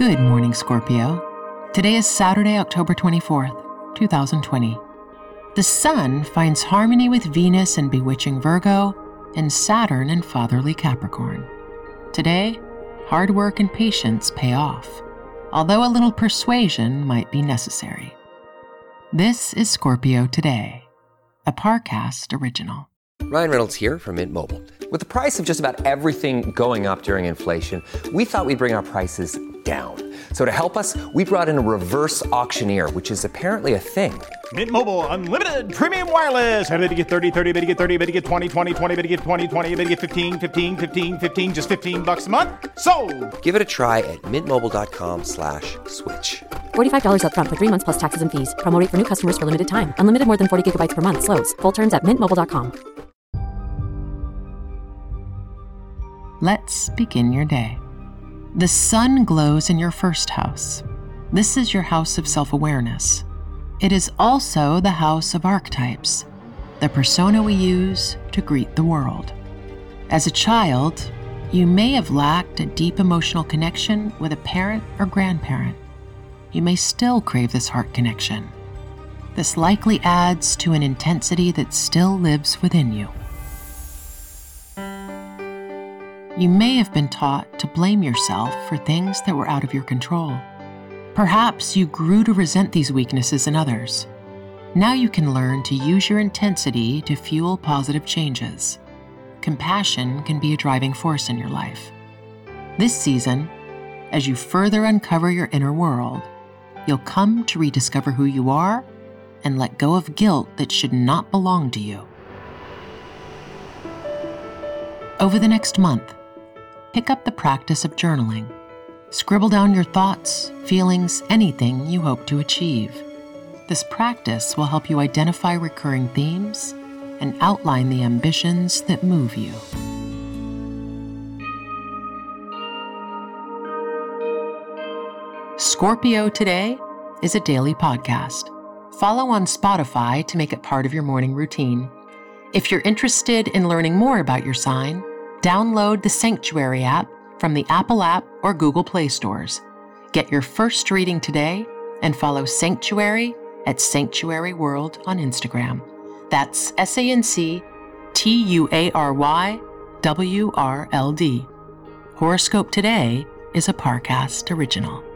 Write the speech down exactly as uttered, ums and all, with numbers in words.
Good morning, Scorpio. Today is Saturday, October twenty-fourth, two thousand twenty. The Sun finds harmony with Venus in bewitching Virgo and Saturn in fatherly Capricorn. Today, hard work and patience pay off, although a little persuasion might be necessary. This is Scorpio Today, a Parcast original. Ryan Reynolds here from Mint Mobile. With the price of just about everything going up during inflation, we thought we'd bring our prices down. So to help us, we brought in a reverse auctioneer, which is apparently a thing. Mint Mobile Unlimited Premium Wireless. How to get thirty, thirty, how to get thirty, how to get twenty, twenty, twenty, how to get twenty, twenty, how to get fifteen, fifteen, fifteen, fifteen, just fifteen bucks a month? Sold! Give it a try at mintmobile.com slash switch. forty-five dollars up front for three months plus taxes and fees. Promo rate for new customers for limited time. Unlimited more than forty gigabytes per month. Slows full terms at mint mobile dot com. Let's begin your day. The sun glows in your first house. This is your house of self-awareness. It is also the house of archetypes, the persona we use to greet the world. As a child, you may have lacked a deep emotional connection with a parent or grandparent. You may still crave this heart connection. This likely adds to an intensity that still lives within you. You may have been taught to blame yourself for things that were out of your control. Perhaps you grew to resent these weaknesses in others. Now you can learn to use your intensity to fuel positive changes. Compassion can be a driving force in your life. This season, as you further uncover your inner world, you'll come to rediscover who you are and let go of guilt that should not belong to you. Over the next month, pick up the practice of journaling. Scribble down your thoughts, feelings, anything you hope to achieve. This practice will help you identify recurring themes and outline the ambitions that move you. Scorpio Today is a daily podcast. Follow on Spotify to make it part of your morning routine. If you're interested in learning more about your sign, download the Sanctuary app from the Apple app or Google Play stores. Get your first reading today and follow Sanctuary at Sanctuary World on Instagram. That's S A N C T U A R Y W R L D. Horoscope Today is a Parcast original.